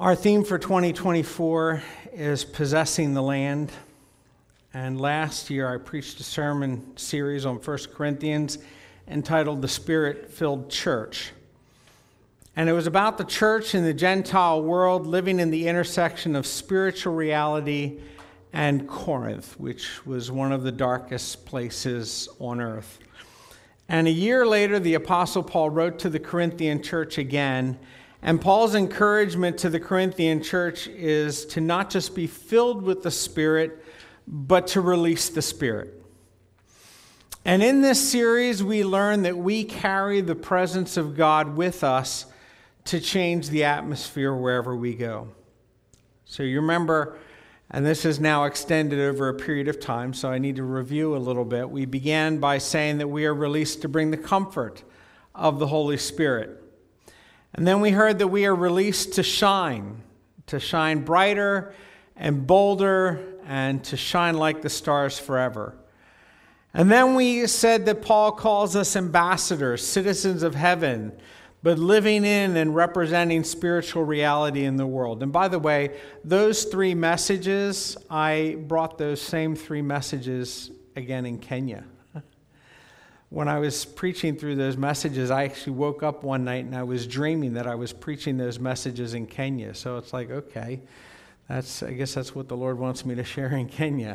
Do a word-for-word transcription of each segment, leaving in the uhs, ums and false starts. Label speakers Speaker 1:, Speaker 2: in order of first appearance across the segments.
Speaker 1: Our theme for twenty twenty-four is possessing the land. And last year I preached a sermon series on First Corinthians entitled The Spirit-Filled Church. And it was about the church in the Gentile world living in the intersection of spiritual reality and Corinth, which was one of the darkest places on earth. And a year later, the Apostle Paul wrote to the Corinthian church again. And Paul's encouragement to the Corinthian church is to not just be filled with the Spirit, but to release the Spirit. And in this series, we learn that we carry the presence of God with us to change the atmosphere wherever we go. So you remember, and this is now extended over a period of time, so I need to review a little bit. We began by saying that we are released to bring the comfort of the Holy Spirit. And then we heard that we are released to shine, to shine brighter and bolder and to shine like the stars forever. And then we said that Paul calls us ambassadors, citizens of heaven, but living in and representing spiritual reality in the world. And by the way, those three messages, I brought those same three messages again in Kenya. When I was preaching through those messages, I actually woke up one night and I was dreaming that I was preaching those messages in Kenya. So it's like, okay, that's I guess that's what the Lord wants me to share in Kenya.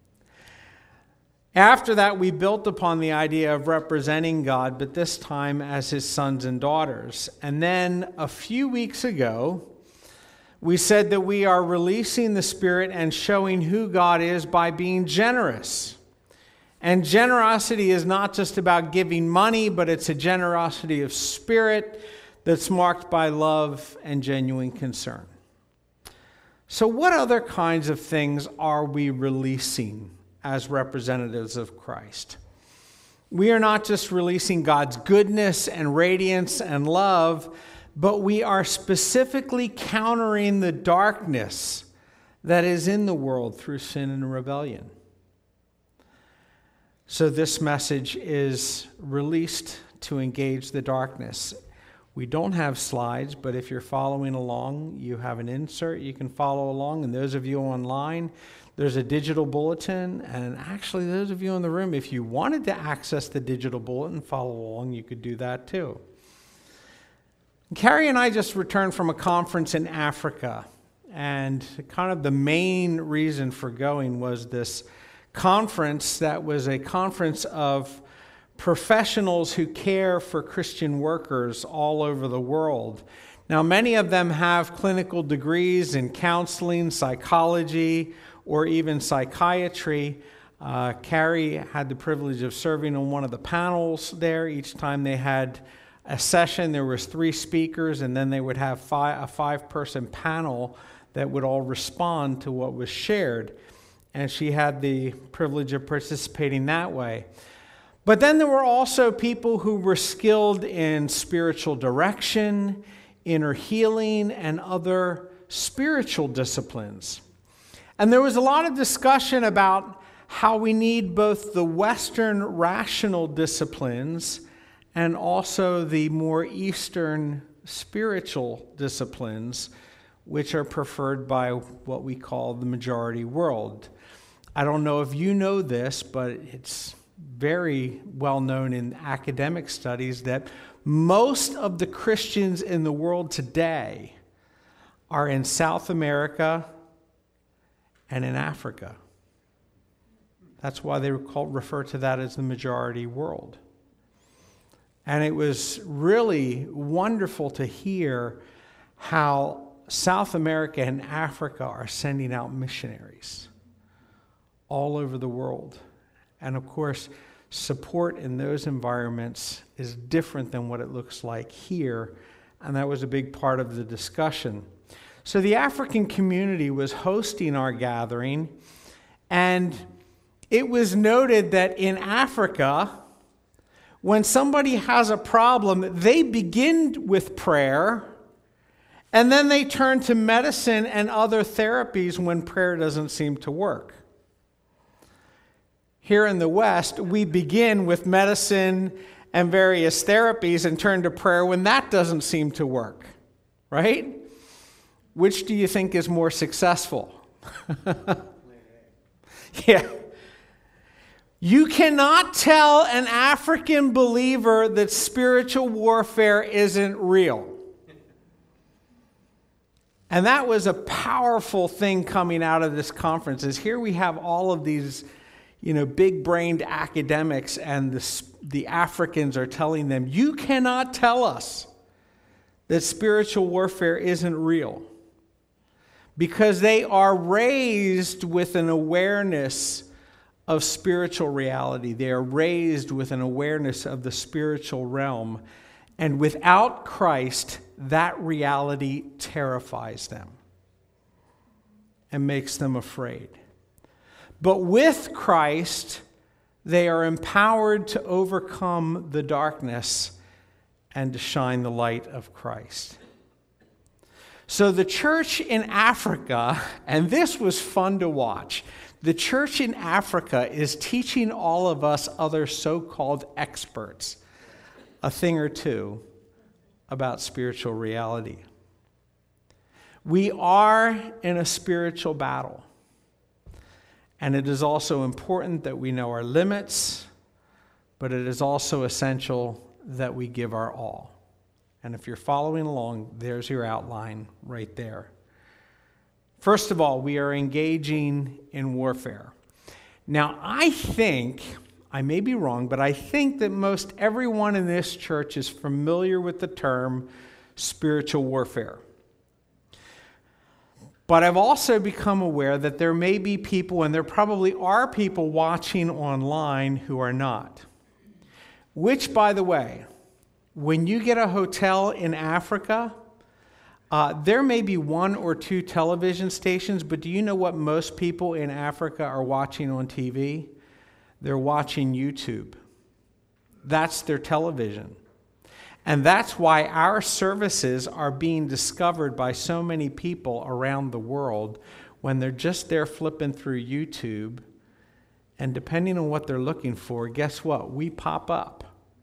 Speaker 1: After that, we built upon the idea of representing God, but this time as his sons and daughters. And then a few weeks ago, we said that we are releasing the Spirit and showing who God is by being generous. And generosity is not just about giving money, but it's a generosity of spirit that's marked by love and genuine concern. So what other kinds of things are we releasing as representatives of Christ? We are not just releasing God's goodness and radiance and love, but we are specifically countering the darkness that is in the world through sin and rebellion. So this message is released to engage the darkness. We don't have slides, but if you're following along, you have an insert. You can follow along. And those of you online, there's a digital bulletin. And actually, those of you in the room, if you wanted to access the digital bulletin, follow along, you could do that too. Carrie and I just returned from a conference in Africa. And kind of the main reason for going was this conference that was a conference of professionals who care for Christian workers all over the world. Now, many of them have clinical degrees in counseling, psychology, or even psychiatry. Uh, Carrie had the privilege of serving on one of the panels there. Each time they had a session, there was three speakers, and then they would have five, a five-person panel that would all respond to what was shared. And she had the privilege of participating that way. But then there were also people who were skilled in spiritual direction, inner healing, and other spiritual disciplines. And there was a lot of discussion about how we need both the Western rational disciplines and also the more Eastern spiritual disciplines, which are preferred by what we call the majority world. I don't know if you know this, but it's very well known in academic studies that most of the Christians in the world today are in South America and in Africa. That's why they call, refer to that as the majority world. And it was really wonderful to hear how South America and Africa are sending out missionaries all over the world. And of course, support in those environments is different than what it looks like here. And that was a big part of the discussion. So the African community was hosting our gathering. And it was noted that in Africa, when somebody has a problem, they begin with prayer. And then they turn to medicine and other therapies when prayer doesn't seem to work. Here in the West, we begin with medicine and various therapies and turn to prayer when that doesn't seem to work, right? which do you think is more successful? Yeah. You cannot tell an African believer that spiritual warfare isn't real. And that was a powerful thing coming out of this conference, is here we have all of these, you know, big-brained academics, and the, the Africans are telling them, you cannot tell us that spiritual warfare isn't real. Because they are raised with an awareness of spiritual reality. They are raised with an awareness of the spiritual realm. And without Christ, that reality terrifies them and makes them afraid. But with Christ, they are empowered to overcome the darkness and to shine the light of Christ. So the church in Africa, and this was fun to watch, the church in Africa is teaching all of us other so-called experts a thing or two about spiritual reality. We are in a spiritual battle, and it is also important that we know our limits, but it is also essential that we give our all. And if you're following along, there's your outline right there. First of all, we are engaging in warfare. Now, I think, I may be wrong, but I think that most everyone in this church is familiar with the term spiritual warfare. But I've also become aware that there may be people, and there probably are people watching online who are not. Which, by the way, when you get a hotel in Africa, uh, there may be one or two television stations, but do you know what most people in Africa are watching on T V? They're watching YouTube. That's their television. And that's why our services are being discovered by so many people around the world when they're just there flipping through YouTube. And depending on what they're looking for, guess what? We pop up.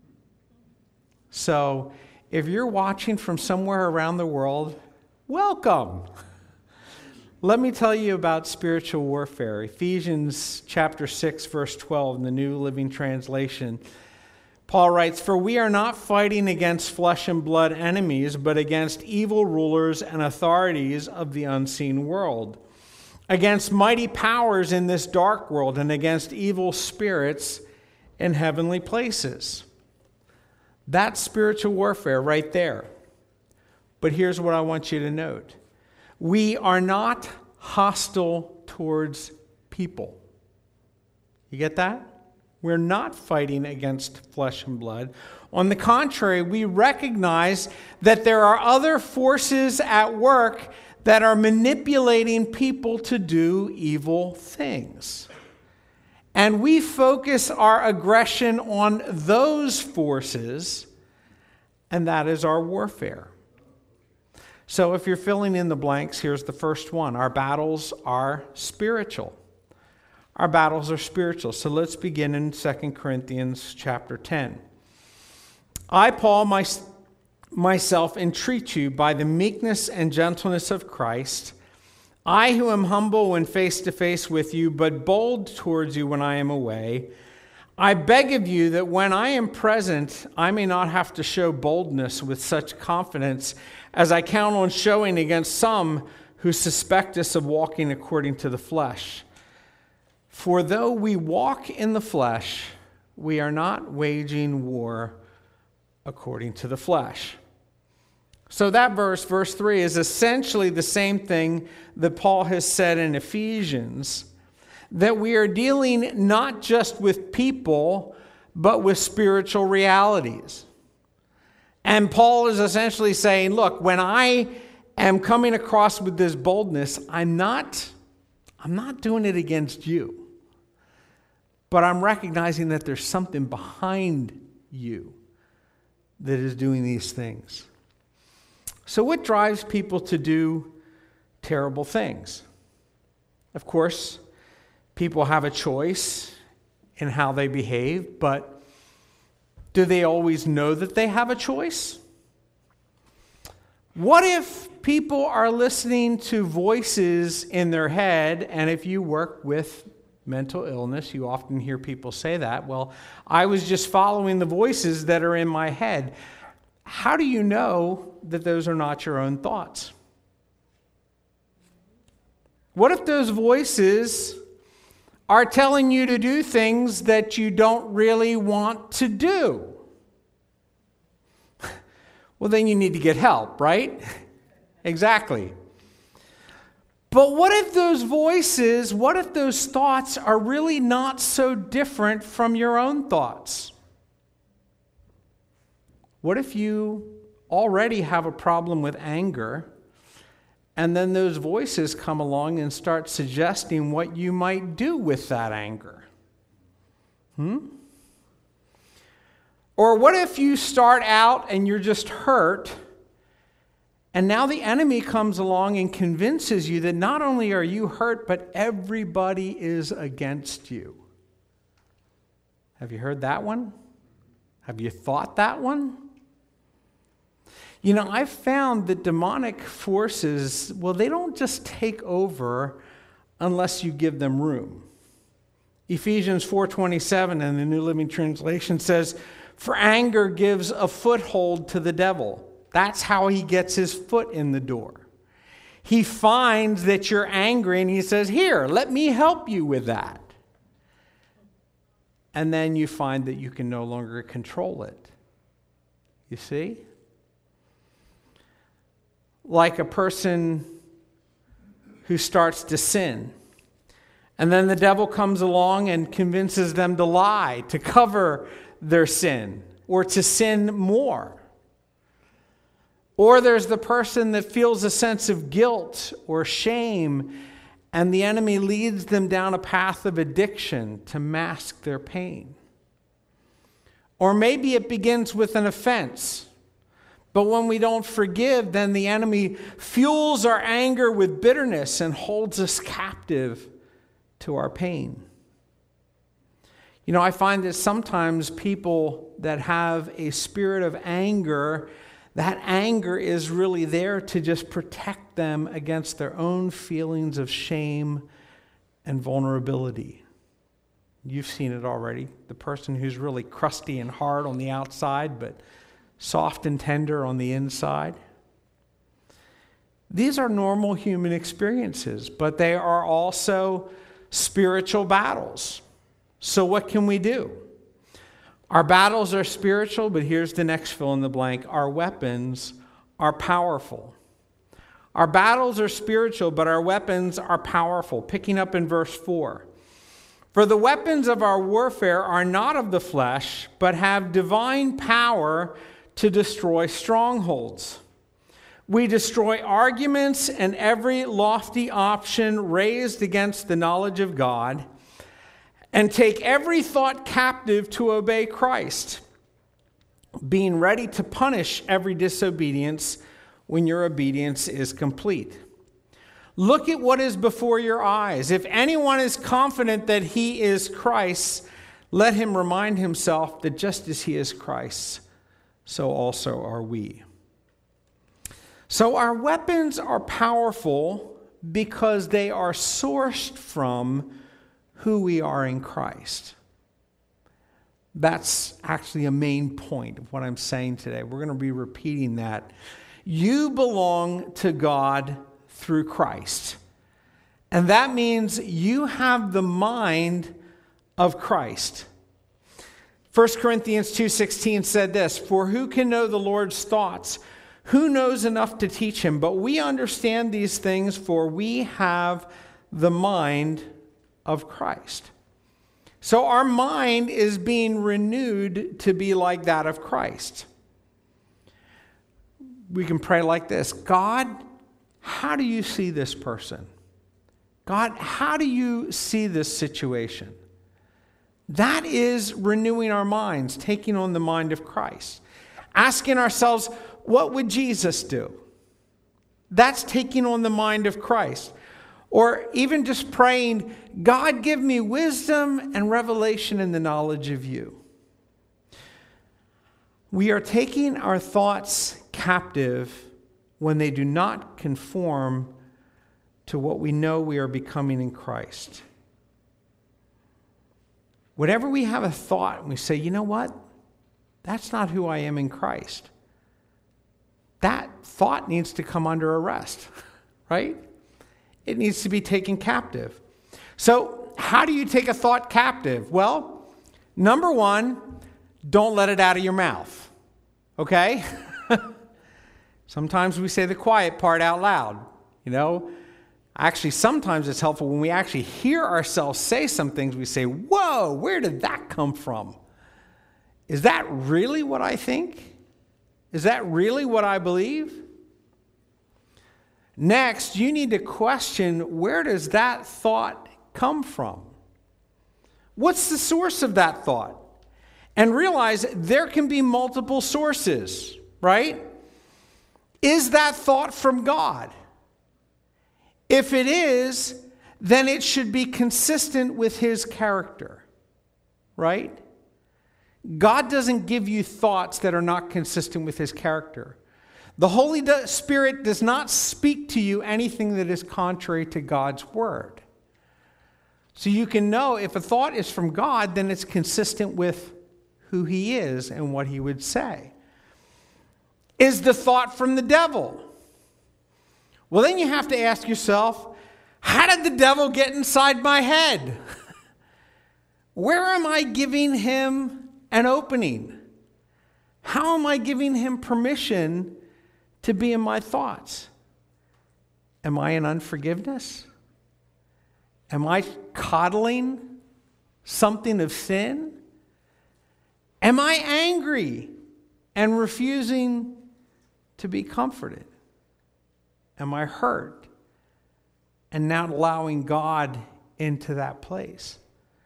Speaker 1: So if you're watching from somewhere around the world, welcome. Let me tell you about spiritual warfare. Ephesians chapter six, verse twelve in the New Living Translation. Paul writes, "For we are not fighting against flesh and blood enemies, but against evil rulers and authorities of the unseen world, against mighty powers in this dark world, and against evil spirits in heavenly places." That's spiritual warfare right there. But here's what I want you to note. We are not hostile towards people. You get that? We're not fighting against flesh and blood. On the contrary, we recognize that there are other forces at work that are manipulating people to do evil things. And we focus our aggression on those forces, and that is our warfare. So if you're filling in the blanks, here's the first one. Our battles are spiritual. Our battles are spiritual. So let's begin in Second Corinthians chapter ten. I, Paul, my, myself entreat you by the meekness and gentleness of Christ, I who am humble when face to face with you, but bold towards you when I am away, I beg of you that when I am present, I may not have to show boldness with such confidence as I count on showing against some who suspect us of walking according to the flesh. For though we walk in the flesh, we are not waging war according to the flesh. So that verse, verse three, is essentially the same thing that Paul has said in Ephesians, that we are dealing not just with people, but with spiritual realities. And Paul is essentially saying, look, when I am coming across with this boldness, I'm not, I'm not doing it against you, but I'm recognizing that there's something behind you that is doing these things. So what drives people to do terrible things? Of course, people have a choice in how they behave, but do they always know that they have a choice? What if people are listening to voices in their head, and if you work with mental illness, you often hear people say that, well, I was just following the voices that are in my head. How do you know that those are not your own thoughts? What if those voices are telling you to do things that you don't really want to do? Well, then you need to get help, right? Exactly. But what if those voices, what if those thoughts are really not so different from your own thoughts? What if you already have a problem with anger, and then those voices come along and start suggesting what you might do with that anger? Hmm? Or what if you start out and you're just hurt, and now the enemy comes along and convinces you that not only are you hurt, but everybody is against you? Have you heard that one? Have you thought that one? You know, I've found that demonic forces, well, they don't just take over unless you give them room. Ephesians four twenty-seven in the New Living Translation says, "For anger gives a foothold to the devil." That's how he gets his foot in the door. He finds that you're angry and he says, "Here, let me help you with that." And then you find that you can no longer control it. You see? Like a person who starts to sin, and then the devil comes along and convinces them to lie, to cover their sin, or to sin more. Or there's the person that feels a sense of guilt or shame, and the enemy leads them down a path of addiction to mask their pain. Or maybe it begins with an offense. But when we don't forgive, then the enemy fuels our anger with bitterness and holds us captive to our pain. You know, I find that sometimes people that have a spirit of anger, that anger is really there to just protect them against their own feelings of shame and vulnerability. You've seen it already. The person who's really crusty and hard on the outside, but soft and tender on the inside. These are normal human experiences, but they are also spiritual battles. So what can we do? Our battles are spiritual, but here's the next fill in the blank. Our weapons are powerful. Our battles are spiritual, but our weapons are powerful. Picking up in verse four. "For the weapons of our warfare are not of the flesh, but have divine power to destroy strongholds. We destroy arguments and every lofty option raised against the knowledge of God, and take every thought captive to obey Christ, being ready to punish every disobedience when your obedience is complete. Look at what is before your eyes. If anyone is confident that he is Christ, let him remind himself that just as he is Christ, so also are we." So our weapons are powerful because they are sourced from who we are in Christ. That's actually a main point of what I'm saying today. We're going to be repeating that. You belong to God through Christ. And that means you have the mind of Christ. First Corinthians two sixteen said this, "For who can know the Lord's thoughts? Who knows enough to teach him? But we understand these things, for we have the mind of Christ." So our mind is being renewed to be like that of Christ. We can pray like this: God, how do you see this person? God, how do you see this situation? That is renewing our minds, taking on the mind of Christ. Asking ourselves, what would Jesus do? That's taking on the mind of Christ. Or even just praying, God, give me wisdom and revelation in the knowledge of you. We are taking our thoughts captive when they do not conform to what we know we are becoming in Christ. Whenever we have a thought and we say, you know what? That's not who I am in Christ. That thought needs to come under arrest, right? It needs to be taken captive. So how do you take a thought captive? Well, number one, don't let it out of your mouth, okay? Sometimes we say the quiet part out loud, you know? Actually, sometimes it's helpful when we actually hear ourselves say some things, we say, whoa, where did that come from? Is that really what I think? Is that really what I believe? Next, you need to question, where does that thought come from? What's the source of that thought? And realize there can be multiple sources, right? Is that thought from God? If it is, then it should be consistent with his character, right? God doesn't give you thoughts that are not consistent with his character. The Holy Spirit does not speak to you anything that is contrary to God's word. So you can know if a thought is from God, then it's consistent with who he is and what he would say. Is the thought from the devil? Well, then you have to ask yourself, how did the devil get inside my head? Where am I giving him an opening? How am I giving him permission to be in my thoughts? Am I in unforgiveness? Am I coddling something of sin? Am I angry and refusing to be comforted? Am I hurt and not allowing God into that place?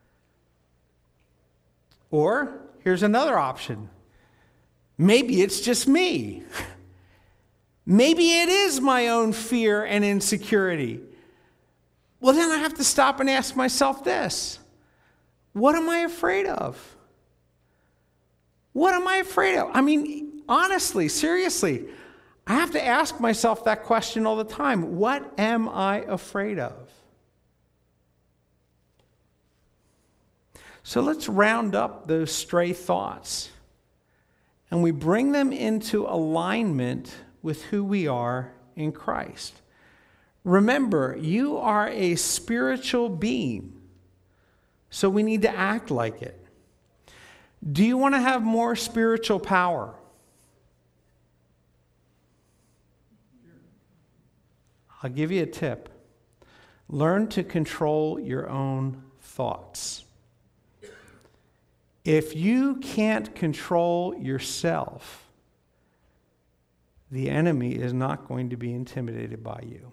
Speaker 1: Or here's another option. Maybe it's just me. Maybe it is my own fear and insecurity. Well, then I have to stop and ask myself this. What am I afraid of? What am I afraid of? I mean, honestly, seriously, I have to ask myself that question all the time. What am I afraid of? So let's round up those stray thoughts and we bring them into alignment with who we are in Christ. Remember, you are a spiritual being, so we need to act like it. Do you want to have more spiritual power? I'll give you a tip. Learn to control your own thoughts. If you can't control yourself, the enemy is not going to be intimidated by you.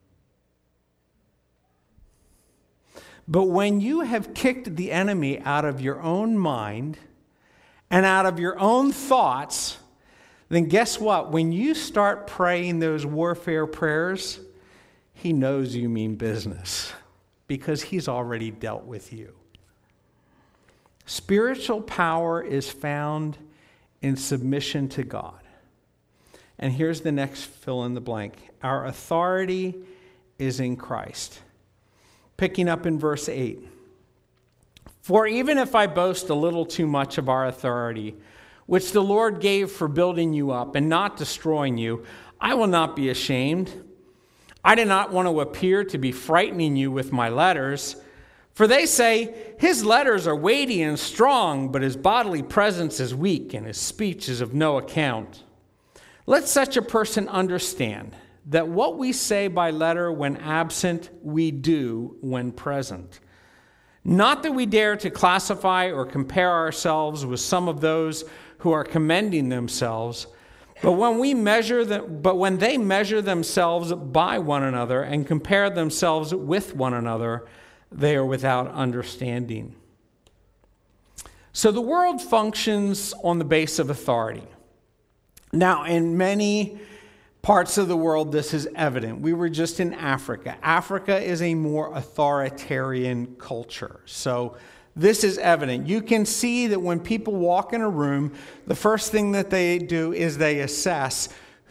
Speaker 1: But when you have kicked the enemy out of your own mind and out of your own thoughts, then guess what? When you start praying those warfare prayers, he knows you mean business because he's already dealt with you. Spiritual power is found in submission to God. And here's the next fill in the blank. Our authority is in Christ. Picking up in verse eight. For even if I boast a little too much of our authority, which the Lord gave for building you up and not destroying you, I will not be ashamed. I do not want to appear to be frightening you with my letters, for they say, his letters are weighty and strong, but his bodily presence is weak and his speech is of no account. Let such a person understand that what we say by letter when absent, we do when present. Not that we dare to classify or compare ourselves with some of those who are commending themselves, but when we measure them, but when they measure themselves by one another and compare themselves with one another, they are without understanding. So the world functions on the base of authority. Now, in many parts of the world, this is evident. We were just in Africa. Africa is a more authoritarian culture. So this is evident. You can see that when people walk in a room, the first thing that they do is they assess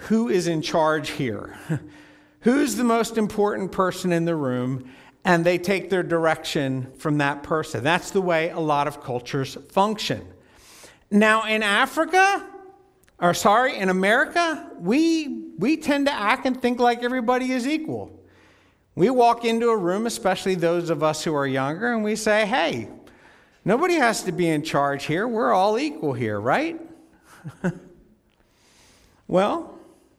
Speaker 1: who is in charge here? Who's the most important person in the room? And they take their direction from that person. That's the way a lot of cultures function. Now, in Africa, or sorry, in America, we, we tend to act and think like everybody is equal. We walk into a room, especially those of us who are younger, and we say, hey, nobody has to be in charge here. We're all equal here, right? Well,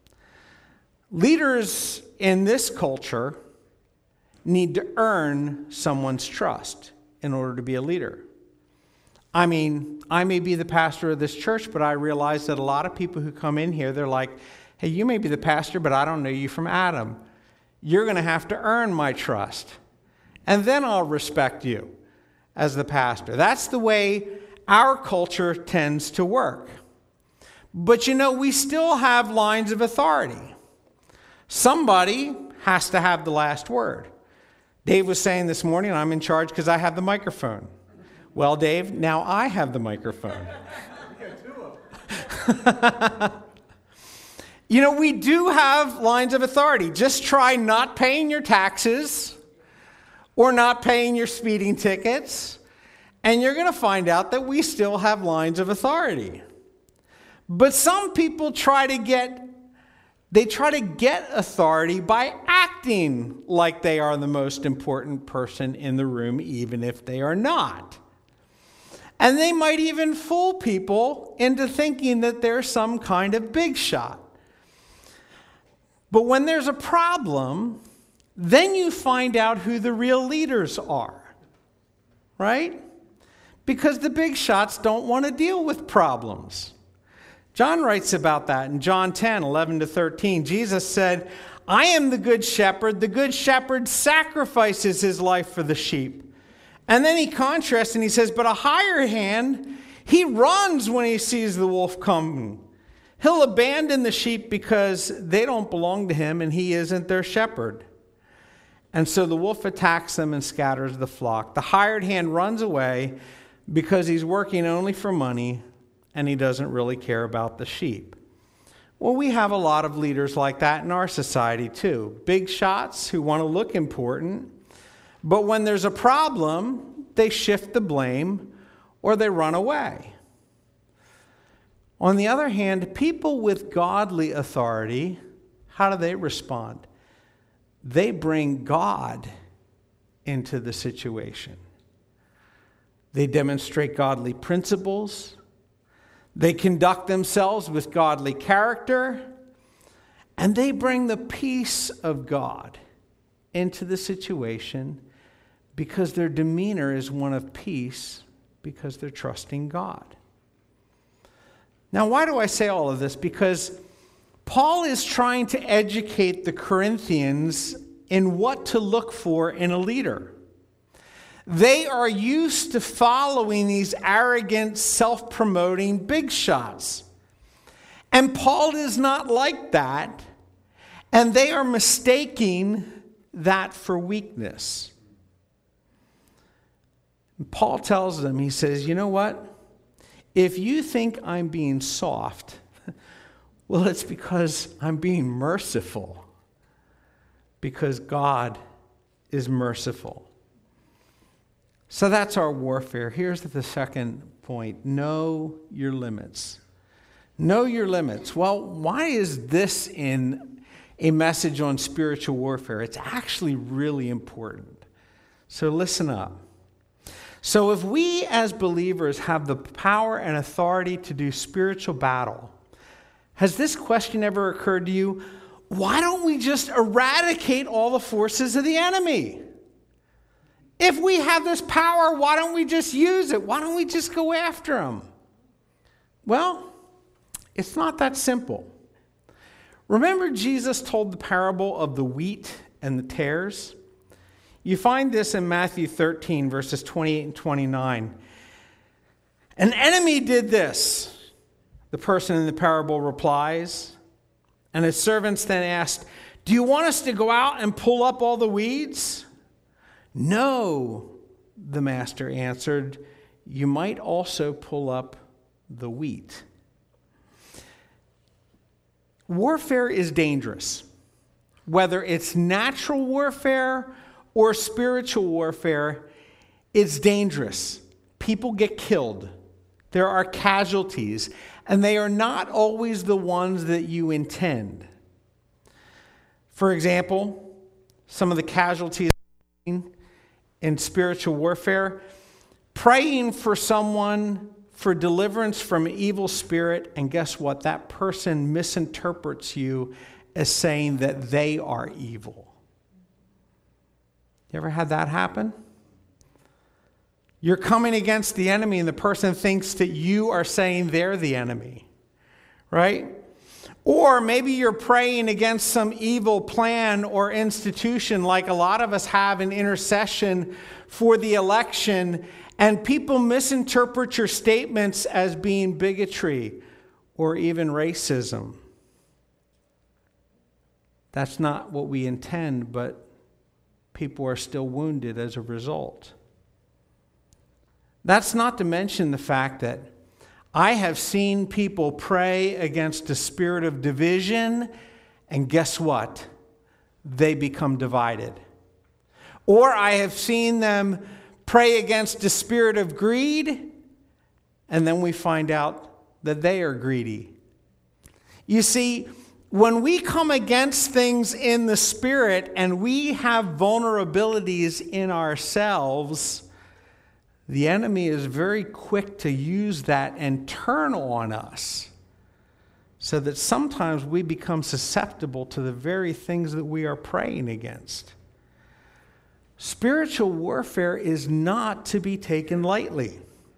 Speaker 1: leaders in this culture need to earn someone's trust in order to be a leader. I mean, I may be the pastor of this church, but I realize that a lot of people who come in here, they're like, hey, you may be the pastor, but I don't know you from Adam. You're going to have to earn my trust, and then I'll respect you as the pastor. That's the way our culture tends to work. But you know, we still have lines of authority. Somebody has to have the last word. Dave was saying this morning, I'm in charge because I have the microphone. Well, Dave, now I have the microphone. You know, we do have lines of authority. Just try not paying your taxes or not paying your speeding tickets, and you're going to find out that we still have lines of authority. But some people try to get, they try to get authority by acting like they are the most important person in the room, even if they are not. And they might even fool people into thinking that they're some kind of big shot. But when there's a problem, then you find out who the real leaders are, right? Because the big shots don't want to deal with problems. John writes about that in John ten, eleven to thirteen. Jesus said, I am the good shepherd. The good shepherd sacrifices his life for the sheep. And then he contrasts and he says, but a higher hand, he runs when he sees the wolf coming. He'll abandon the sheep because they don't belong to him and he isn't their shepherd. And so the wolf attacks them and scatters the flock. The hired hand runs away because he's working only for money and he doesn't really care about the sheep. Well, we have a lot of leaders like that in our society too. Big shots who want to look important, but when there's a problem, they shift the blame or they run away. On the other hand, people with godly authority, how do they respond? They bring God into the situation. They demonstrate godly principles. They conduct themselves with godly character. And they bring the peace of God into the situation because their demeanor is one of peace because they're trusting God. Now, why do I say all of this? Because Paul is trying to educate the Corinthians in what to look for in a leader. They are used to following these arrogant, self-promoting big shots. And Paul is not like that. And they are mistaking that for weakness. And Paul tells them, he says, you know what? If you think I'm being soft, well, it's because I'm being merciful. Because God is merciful. So that's our warfare. Here's the second point. Know your limits. Know your limits. Well, why is this in a message on spiritual warfare? It's actually really important. So listen up. So if we as believers have the power and authority to do spiritual battle, has this question ever occurred to you? Why don't we just eradicate all the forces of the enemy? If we have this power, why don't we just use it? Why don't we just go after them? Well, it's not that simple. Remember Jesus told the parable of the wheat and the tares? You find this in Matthew thirteen, verses twenty-eight and twenty-nine. An enemy did this, the person in the parable replies. And his servants then asked, do you want us to go out and pull up all the weeds? No, the master answered, you might also pull up the wheat. warfare is dangerous. Whether it's natural warfare or spiritual warfare, it's dangerous. People get killed. There are casualties, and they are not always the ones that you intend. For example, some of the casualties in spiritual warfare, praying for someone for deliverance from an evil spirit, and guess what? That person misinterprets you as saying that they are evil. You ever had that happen? You're coming against the enemy and the person thinks that you are saying they're the enemy, right? Or maybe you're praying against some evil plan or institution like a lot of us have in intercession for the election, and people misinterpret your statements as being bigotry or even racism. That's not what we intend, but people are still wounded as a result. That's not to mention the fact that I have seen people pray against a spirit of division, and guess what? They become divided. Or I have seen them pray against a spirit of greed, and then we find out that they are greedy. You see, when we come against things in the spirit and we have vulnerabilities in ourselves, the enemy is very quick to use that and turn on us, so that sometimes we become susceptible to the very things that we are praying against. Spiritual warfare is not to be taken lightly.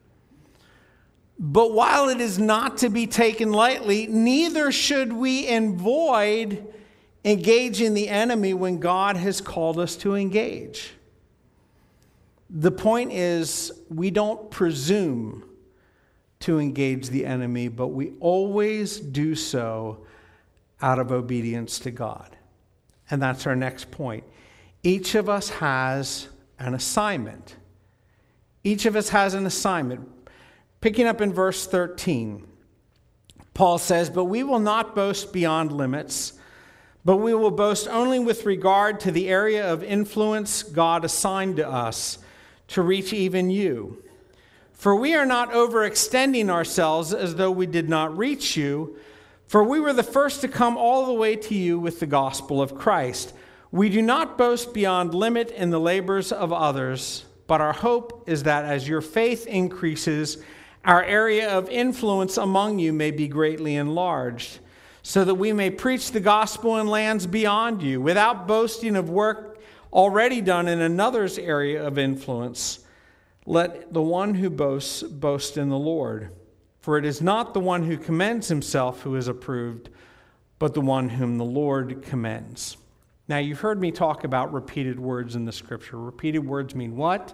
Speaker 1: But while it is not to be taken lightly, neither should we avoid engaging the enemy when God has called us to engage. The point is, we don't presume to engage the enemy, but we always do so out of obedience to God. And that's our next point. Each of us has an assignment. Each of us has an assignment. Picking up in verse thirteen, Paul says, "But we will not boast beyond limits, but we will boast only with regard to the area of influence God assigned to us, to reach even you. For we are not overextending ourselves as though we did not reach you, for we were the first to come all the way to you with the gospel of Christ. We do not boast beyond limit in the labors of others, but our hope is that as your faith increases, our area of influence among you may be greatly enlarged, so that we may preach the gospel in lands beyond you, without boasting of work already done in another's area of influence. Let the one who boasts boast in the Lord. For it is not the one who commends himself who is approved, but the one whom the Lord commends." Now, you've heard me talk about repeated words in the scripture. Repeated words mean what?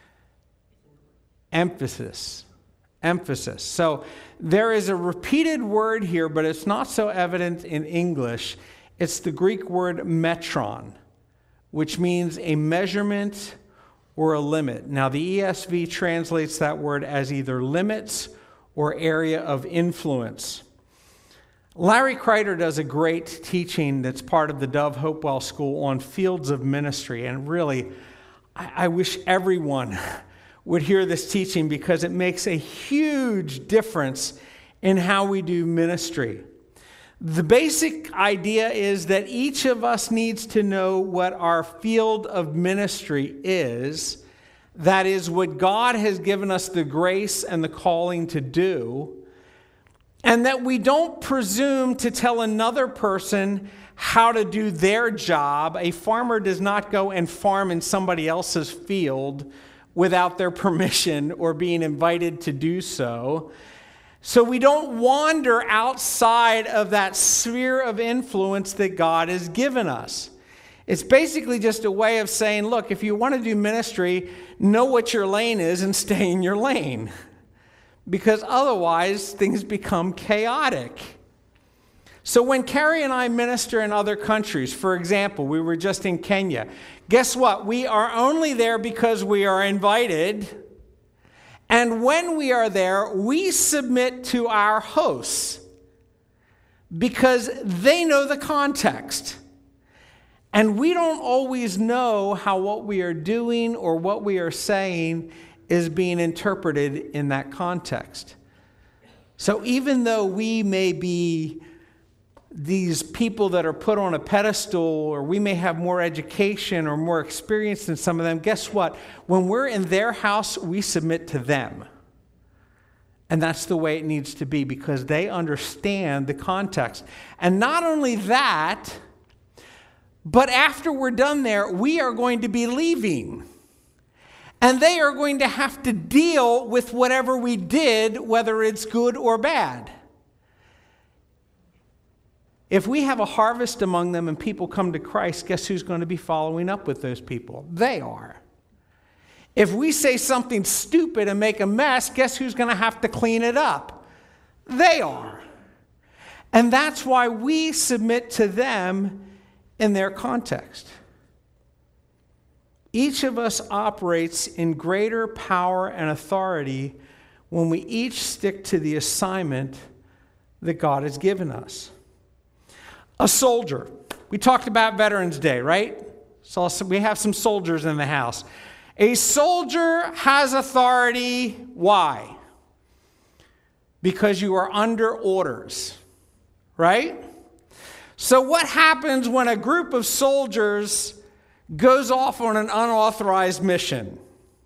Speaker 1: Emphasis. Emphasis. So there is a repeated word here, but it's not so evident in English. It's the Greek word metron, which means a measurement or a limit. Now, the E S V translates that word as either limits or area of influence. Larry Kreider does a great teaching that's part of the Dove Hopewell School on fields of ministry. And really, I, I wish everyone would hear this teaching, because it makes a huge difference in how we do ministry. The basic idea is that each of us needs to know what our field of ministry is. That is what God has given us the grace and the calling to do. And that we don't presume to tell another person how to do their job. A farmer does not go and farm in somebody else's field without their permission or being invited to do so. So we don't wander outside of that sphere of influence that God has given us. It's basically just a way of saying, look, if you want to do ministry, know what your lane is and stay in your lane. Because otherwise, things become chaotic. So when Carrie and I minister in other countries, for example, we were just in Kenya. Guess what? We are only there because we are invited. And when we are there, we submit to our hosts. because they know the context. And we don't always know how what we are doing or what we are saying is being interpreted in that context. So even though we may be these people that are put on a pedestal, or we may have more education or more experience than some of them, guess what? When we're in their house, we submit to them. And that's the way it needs to be, because they understand the context. And not only that, but after we're done there, we are going to be leaving. And they are going to have to deal with whatever we did, whether it's good or bad. If we have a harvest among them and people come to Christ, guess who's going to be following up with those people? They are. If we say something stupid and make a mess, guess who's going to have to clean it up? They are. And that's why we submit to them in their context. Each of us operates in greater power and authority when we each stick to the assignment that God has given us. A soldier. We talked about Veterans Day, right? So we have some soldiers in the house. A soldier has authority. Why? Because you are under orders, right? So what happens when a group of soldiers goes off on an unauthorized mission?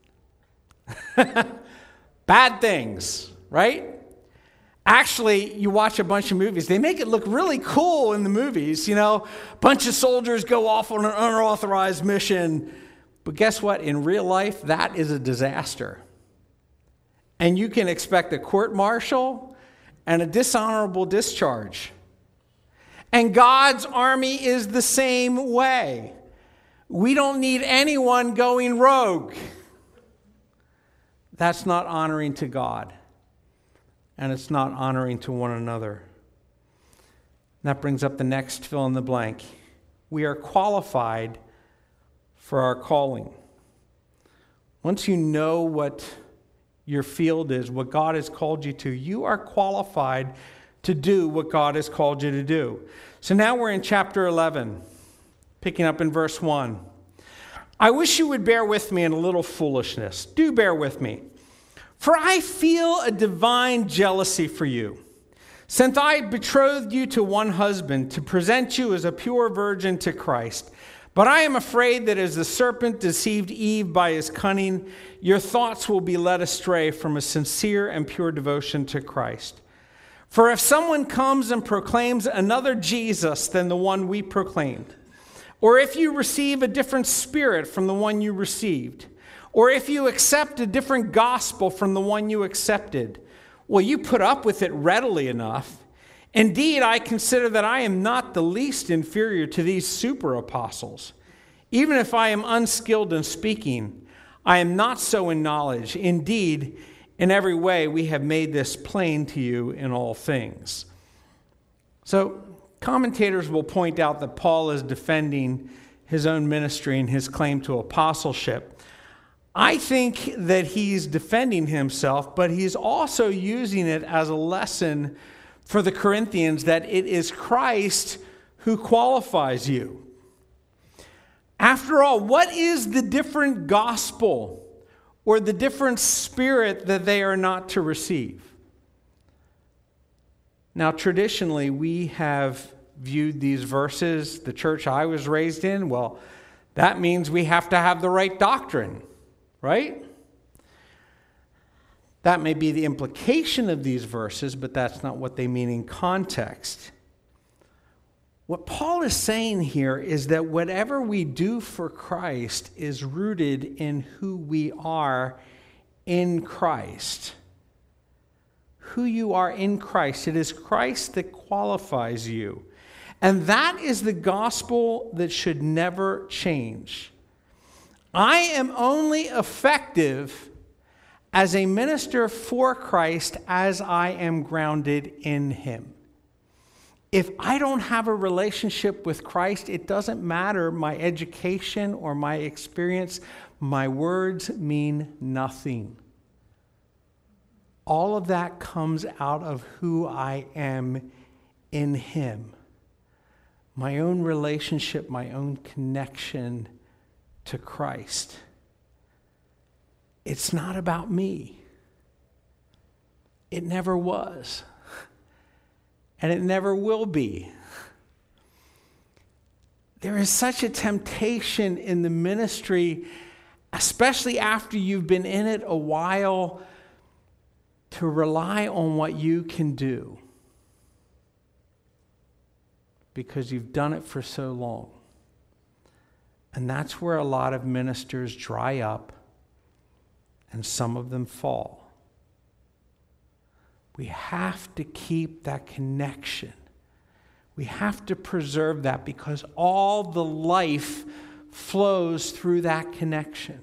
Speaker 1: Bad things, right? Actually, you watch a bunch of movies. They make it look really cool in the movies. You know, a bunch of soldiers go off on an unauthorized mission. But guess what? In real life, that is a disaster. And you can expect a court-martial and a dishonorable discharge. And God's army is the same way. We don't need anyone going rogue. That's not honoring to God. And it's not honoring to one another. That brings up the next fill in the blank. We are qualified for our calling. Once you know what your field is, what God has called you to, you are qualified to do what God has called you to do. So now we're in chapter eleven, picking up in verse one. I wish you would bear with me in a little foolishness. Do bear with me. For I feel a divine jealousy for you, since I betrothed you to one husband to present you as a pure virgin to Christ. But I am afraid that as the serpent deceived Eve by his cunning, your thoughts will be led astray from a sincere and pure devotion to Christ. For if someone comes and proclaims another Jesus than the one we proclaimed, or if you receive a different spirit from the one you received, or if you accept a different gospel from the one you accepted, well, you put up with it readily enough. Indeed, I consider that I am not the least inferior to these super apostles. Even if I am unskilled in speaking, I am not so in knowledge. Indeed, in every way we have made this plain to you in all things. So, commentators will point out that Paul is defending his own ministry and his claim to apostleship. I think that he's defending himself, but he's also using it as a lesson for the Corinthians that it is Christ who qualifies you. After all, what is the different gospel or the different spirit that they are not to receive? Now, traditionally, we have viewed these verses, the church I was raised in, well, that means we have to have the right doctrine, right? That may be the implication of these verses, but that's not what they mean in context. What Paul is saying here is that whatever we do for Christ is rooted in who we are in Christ. Who you are in Christ. It is Christ that qualifies you. And that is the gospel that should never change. I am only effective as a minister for Christ as I am grounded in him. If I don't have a relationship with Christ, it doesn't matter my education or my experience. My words mean nothing. All of that comes out of who I am in him. My own relationship, my own connection to Christ. It's not about me. It never was. And it never will be. There is such a temptation in the ministry, especially after you've been in it a while, to rely on what you can do because you've done it for so long. And that's where a lot of ministers dry up and some of them fall. We have to keep that connection. We have to preserve that because all the life flows through that connection.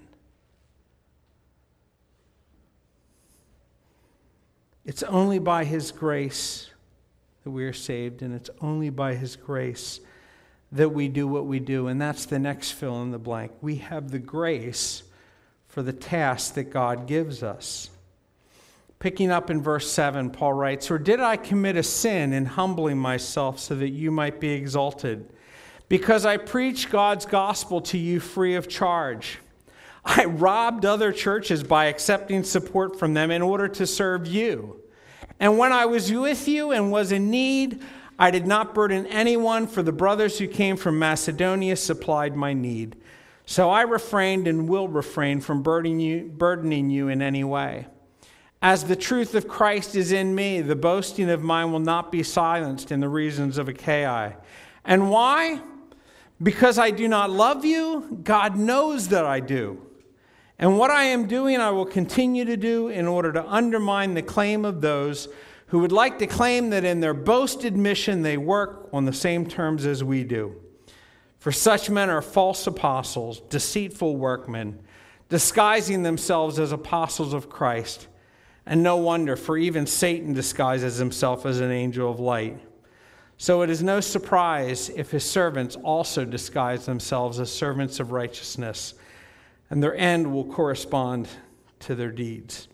Speaker 1: It's only by his grace that we are saved, and it's only by his grace that we do what we do. And that's the next fill in the blank. We have the grace for the task that God gives us. Picking up in verse seven, Paul writes, "Or did I commit a sin in humbling myself so that you might be exalted? Because I preached God's gospel to you free of charge. I robbed other churches by accepting support from them in order to serve you. And when I was with you and was in need, I did not burden anyone, for the brothers who came from Macedonia supplied my need. So I refrained and will refrain from burdening you, burdening you in any way. As the truth of Christ is in me, the boasting of mine will not be silenced in the reasons of Achaia. And why? Because I do not love you? God knows that I do. And what I am doing, I will continue to do in order to undermine the claim of those who would like to claim that in their boasted mission they work on the same terms as we do. For such men are false apostles, deceitful workmen, disguising themselves as apostles of Christ. And no wonder, for even Satan disguises himself as an angel of light. So it is no surprise if his servants also disguise themselves as servants of righteousness, and their end will correspond to their deeds."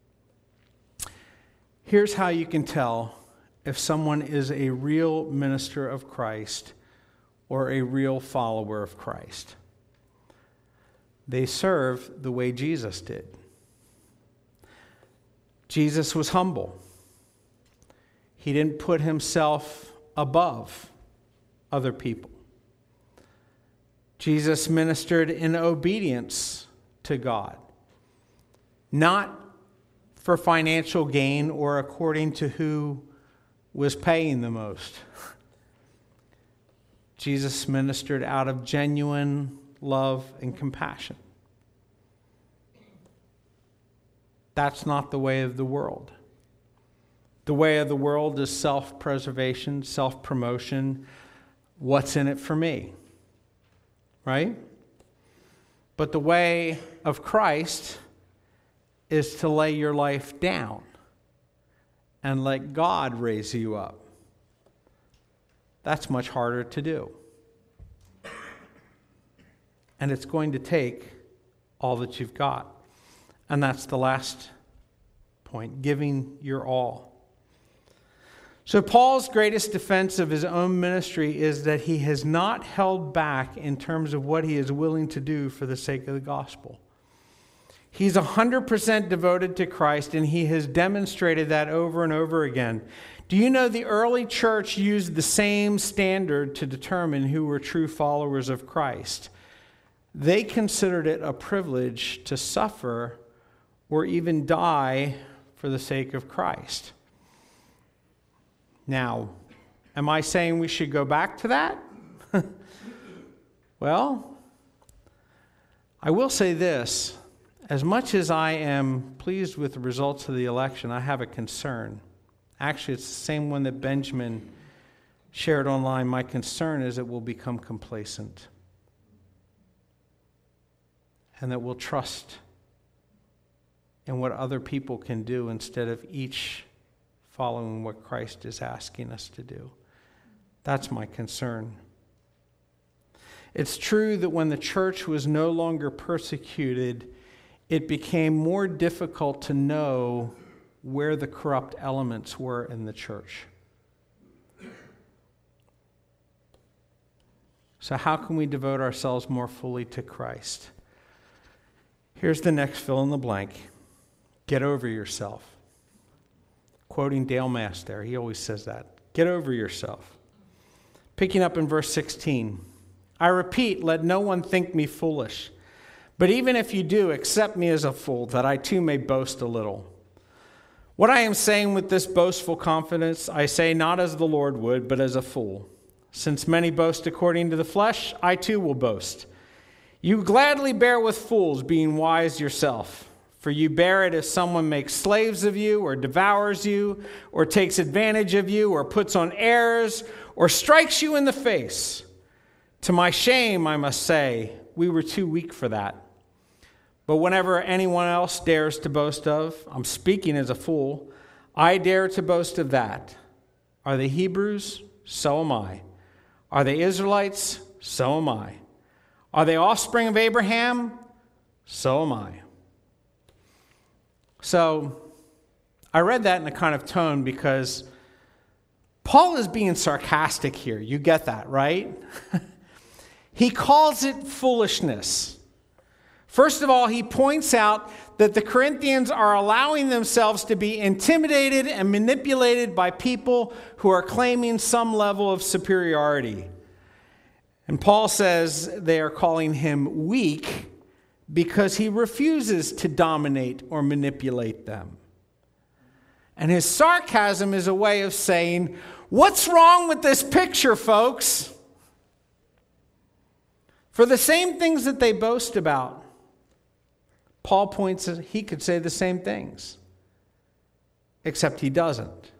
Speaker 1: Here's how you can tell if someone is a real minister of Christ or a real follower of Christ. They serve the way Jesus did. Jesus was humble. He didn't put himself above other people. Jesus ministered in obedience to God, not for financial gain or according to who was paying the most. Jesus ministered out of genuine love and compassion. That's not the way of the world. The way of the world is self-preservation, self-promotion. What's in it for me? Right? But the way of Christ is to lay your life down and let God raise you up. That's much harder to do. And it's going to take all that you've got. And that's the last point, giving your all. So Paul's greatest defense of his own ministry is that he has not held back in terms of what he is willing to do for the sake of the gospel. He's one hundred percent devoted to Christ, and he has demonstrated that over and over again. Do you know the early church used the same standard to determine who were true followers of Christ? They considered it a privilege to suffer or even die for the sake of Christ. Now, am I saying we should go back to that? Well, I will say this. As much as I am pleased with the results of the election, I have a concern. Actually, it's the same one that Benjamin shared online. My concern is it will become complacent and that we'll trust in what other people can do instead of each following what Christ is asking us to do. That's my concern. It's true that when the church was no longer persecuted, it became more difficult to know where the corrupt elements were in the church. So how can we devote ourselves more fully to Christ? Here's the next fill in the blank. Get over yourself. Quoting Dale Mass there, he always says that. Get over yourself. Picking up in verse sixteen. I repeat, let no one think me foolish. But even if you do, accept me as a fool, that I too may boast a little. What I am saying with this boastful confidence, I say not as the Lord would, but as a fool. Since many boast according to the flesh, I too will boast. You gladly bear with fools, being wise yourself. For you bear it if someone makes slaves of you, or devours you, or takes advantage of you, or puts on airs, or strikes you in the face. To my shame, I must say, we were too weak for that. But whenever anyone else dares to boast of, I'm speaking as a fool, I dare to boast of that. Are they Hebrews? So am I. Are they Israelites? So am I. Are they offspring of Abraham? So am I. So I read that in a kind of tone because Paul is being sarcastic here. You get that, right? He calls it foolishness. First of all, he points out that the Corinthians are allowing themselves to be intimidated and manipulated by people who are claiming some level of superiority. And Paul says they are calling him weak because he refuses to dominate or manipulate them. And his sarcasm is a way of saying, what's wrong with this picture, folks? For the same things that they boast about, Paul points that he could say the same things, except he doesn't.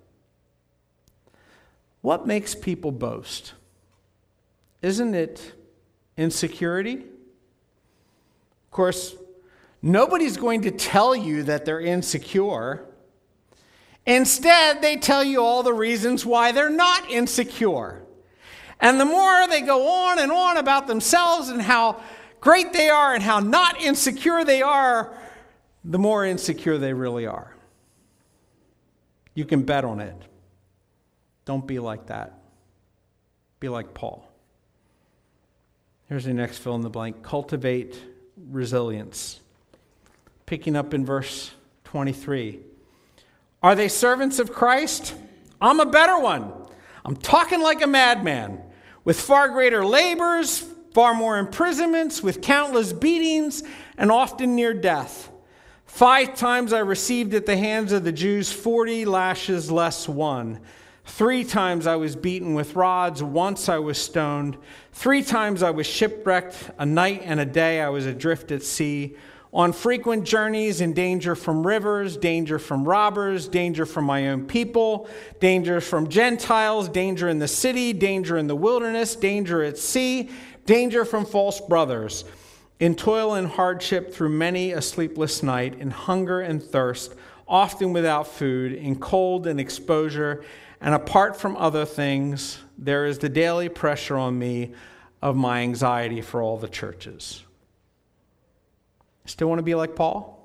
Speaker 1: What makes people boast? Isn't it insecurity? Of course, nobody's going to tell you that they're insecure. Instead, they tell you all the reasons why they're not insecure. And the more they go on and on about themselves and how great they are and how not insecure they are, the more insecure they really are. You can bet on it. Don't be like that. Be like Paul. Here's the next fill in the blank. Cultivate resilience. Picking up in verse twenty-three. Are they servants of Christ? I'm a better one. I'm talking like a madman, with far greater labors, far more imprisonments, with countless beatings, and often near death. Five times I received at the hands of the Jews forty lashes less one. Three times I was beaten with rods. Once I was stoned. Three times I was shipwrecked. A night and a day I was adrift at sea. On frequent journeys, in danger from rivers, danger from robbers, danger from my own people, danger from Gentiles, danger in the city, danger in the wilderness, danger at sea, danger from false brothers, in toil and hardship through many a sleepless night, in hunger and thirst, often without food, in cold and exposure, and apart from other things, there is the daily pressure on me of my anxiety for all the churches. Still want to be like Paul?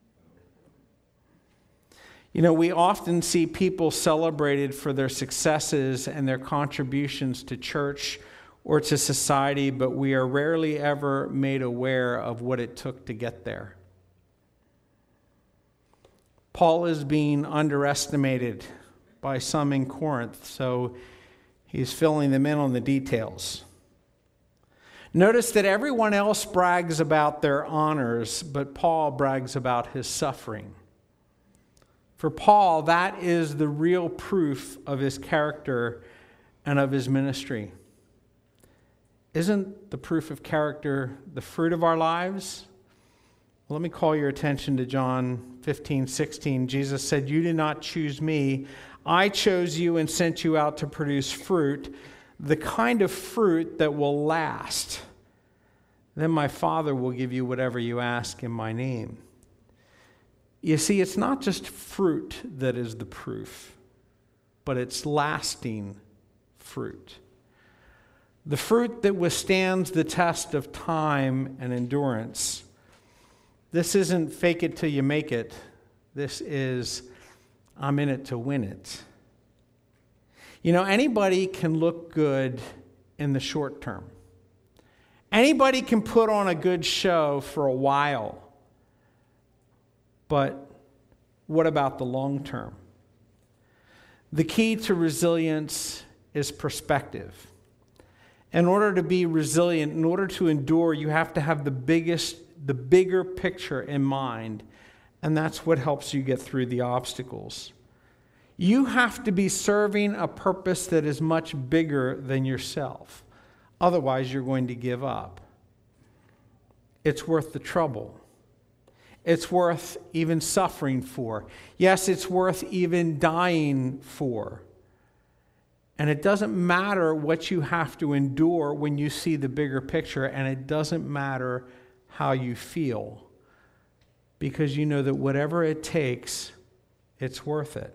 Speaker 1: You know, we often see people celebrated for their successes and their contributions to church or to society, but we are rarely ever made aware of what it took to get there. Paul is being underestimated by some in Corinth, so he's filling them in on the details. Notice that everyone else brags about their honors, but Paul brags about his suffering. For Paul, that is the real proof of his character and of his ministry. Isn't the proof of character the fruit of our lives? Well, let me call your attention to John fifteen sixteen. Jesus said, "You did not choose me. I chose you and sent you out to produce fruit, the kind of fruit that will last. Then my Father will give you whatever you ask in my name." You see, it's not just fruit that is the proof, but it's lasting fruit. The fruit that withstands the test of time and endurance. This isn't fake it till you make it. This is, I'm in it to win it. You know, anybody can look good in the short term. Anybody can put on a good show for a while, but what about the long term? The key to resilience is perspective. In order to be resilient, in order to endure, you have to have the biggest, the bigger picture in mind, and that's what helps you get through the obstacles. You have to be serving a purpose that is much bigger than yourself. Otherwise, you're going to give up. It's worth the trouble. It's worth even suffering for. Yes, it's worth even dying for. And it doesn't matter what you have to endure when you see the bigger picture, and it doesn't matter how you feel, because you know that whatever it takes, it's worth it.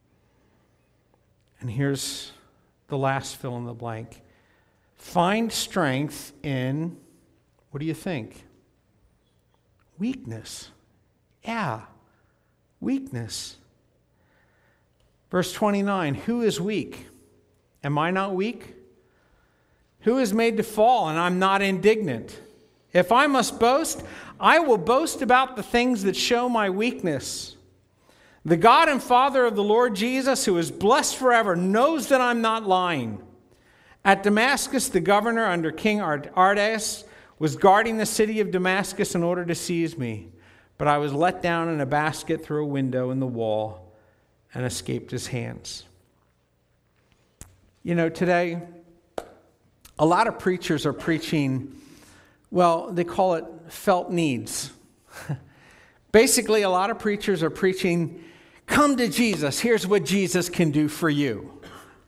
Speaker 1: And here's the last fill in the blank. Find strength in, what do you think? Weakness. Yeah, weakness. Verse twenty-nine, who is weak? Am I not weak? Who is made to fall, and I'm not indignant? If I must boast, I will boast about the things that show my weakness. The God and Father of the Lord Jesus, who is blessed forever, knows that I'm not lying. At Damascus, the governor under King Artaxerxes was guarding the city of Damascus in order to seize me. But I was let down in a basket through a window in the wall and escaped his hands. You know, today, a lot of preachers are preaching, well, they call it felt needs. Basically, a lot of preachers are preaching, come to Jesus. Here's what Jesus can do for you.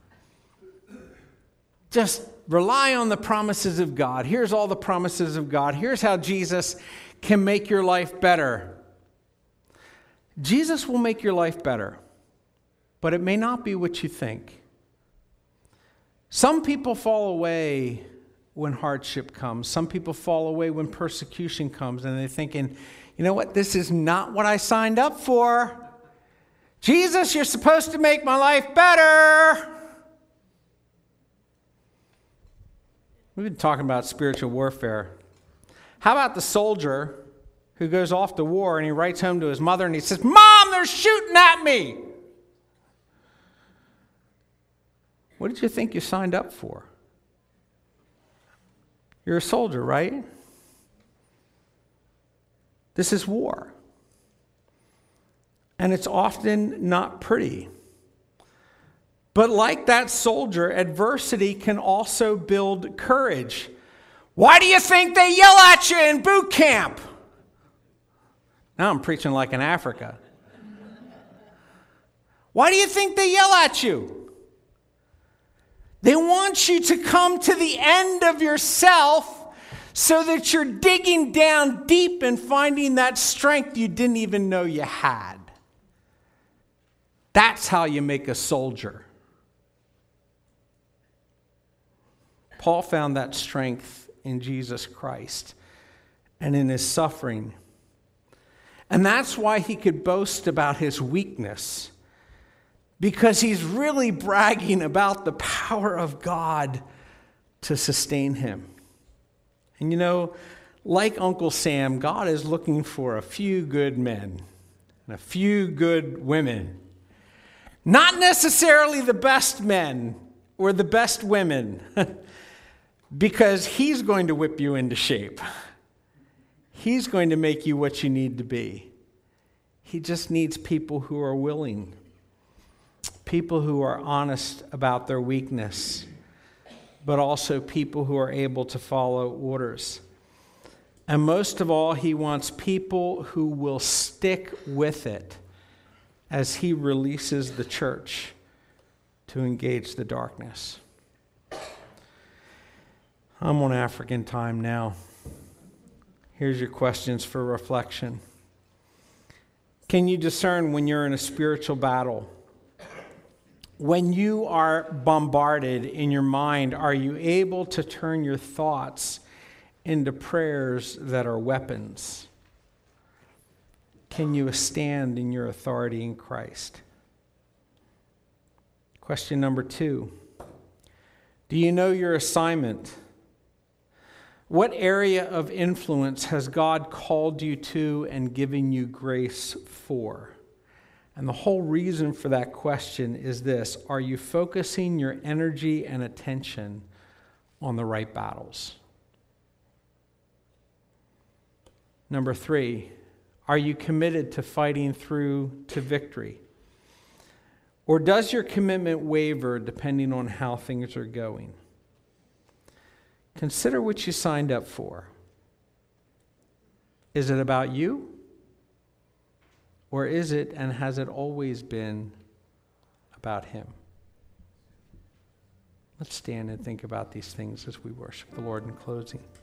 Speaker 1: Just rely on the promises of God. Here's all the promises of God. Here's how Jesus can make your life better. Jesus will make your life better, but it may not be what you think. Some people fall away when hardship comes. Some people fall away when persecution comes, and they're thinking, you know what, this is not what I signed up for. Jesus, you're supposed to make my life better. We've been talking about spiritual warfare. How about the soldier who goes off to war and he writes home to his mother and he says, Mom, they're shooting at me. What did you think you signed up for? You're a soldier, right? This is war. And it's often not pretty. But like that soldier, adversity can also build courage. Why do you think they yell at you in boot camp? Now I'm preaching like in Africa. Why do you think they yell at you? They want you to come to the end of yourself so that you're digging down deep and finding that strength you didn't even know you had. That's how you make a soldier. Paul found that strength in Jesus Christ and in his suffering. And that's why he could boast about his weakness, because he's really bragging about the power of God to sustain him. And you know, like Uncle Sam, God is looking for a few good men and a few good women. Not necessarily the best men or the best women, because he's going to whip you into shape. He's going to make you what you need to be. He just needs people who are willing, people who are honest about their weakness, but also people who are able to follow orders. And most of all, he wants people who will stick with it as he releases the church to engage the darkness. I'm on African time now. Here's your questions for reflection. Can you discern when you're in a spiritual battle? When you are bombarded in your mind, are you able to turn your thoughts into prayers that are weapons? Can you stand in your authority in Christ? Question number two. Do you know your assignment? What area of influence has God called you to and given you grace for? And the whole reason for that question is this: are you focusing your energy and attention on the right battles? Number three, are you committed to fighting through to victory? Or does your commitment waver depending on how things are going? Consider what you signed up for. Is it about you? Or is it, and has it always been, about Him? Let's stand and think about these things as we worship the Lord in closing.